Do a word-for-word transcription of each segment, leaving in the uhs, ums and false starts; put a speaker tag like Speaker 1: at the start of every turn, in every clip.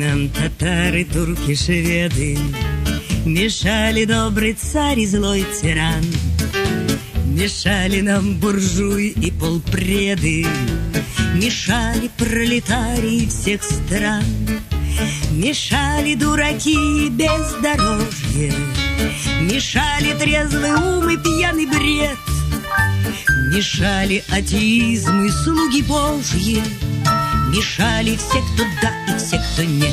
Speaker 1: нам татары, турки, шведы, мешали добрый царь и злой тиран. Мешали нам буржуи и полпреды, мешали пролетарии всех стран. Мешали дураки и бездорожье, мешали трезвый ум и пьяный бред. Мешали атеизм и слуги Божьи, мешали все, кто да и все, кто нет.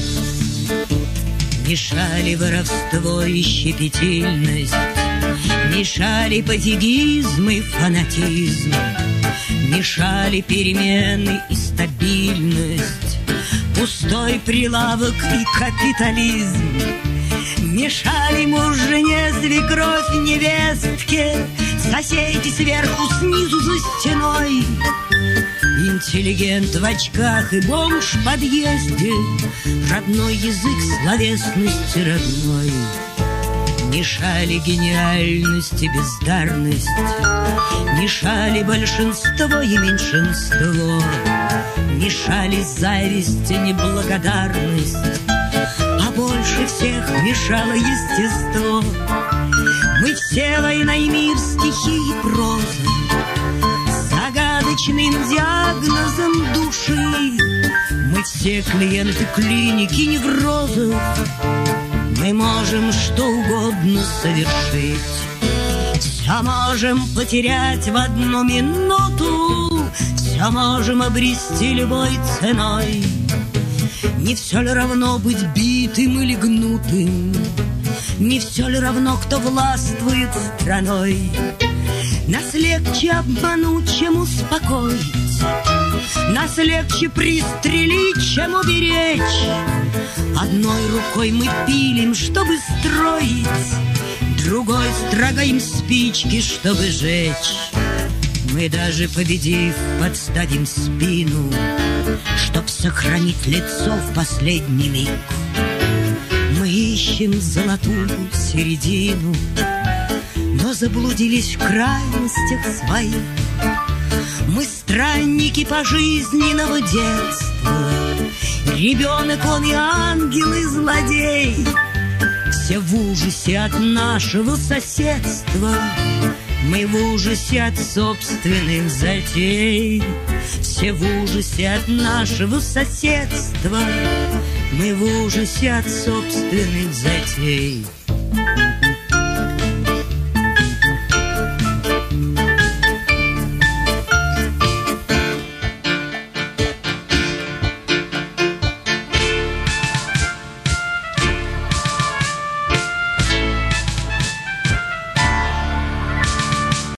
Speaker 1: Мешали воровство и щепетильность, мешали пофигизм и фанатизм, мешали перемены и стабильность, пустой прилавок и капитализм. Мешали муж жене, свекровь невестке, соседи сверху, снизу за стеной. Интеллигент в очках и бомж в подъезде, родной язык словесности родной. Мешали гениальность и бездарность, мешали большинство и меньшинство, мешали зависть и неблагодарность, а больше всех мешало естество. Мы все война и мир, стихи и проза, загадочным диагнозом души. Мы все клиенты клиники неврозов, мы можем что угодно совершить. Все можем потерять в одну минуту, все можем обрести любой ценой. Не все ли равно быть битым или гнутым? Не все ли равно, кто властвует страной? Нас легче обмануть, чем успокоить, нас легче пристрелить, чем уберечь. Одной рукой мы пилим, чтобы строить, другой строгаем спички, чтобы жечь. Мы даже победив, подставим спину, чтоб сохранить лицо в последний миг. Мы ищем золотую середину, но заблудились в крайностях своих. Мы странники пожизненного детства, ребенок он и ангел, и злодей. Все в ужасе от нашего соседства, мы в ужасе от собственных затей. Все в ужасе от нашего соседства, мы в ужасе от собственных затей.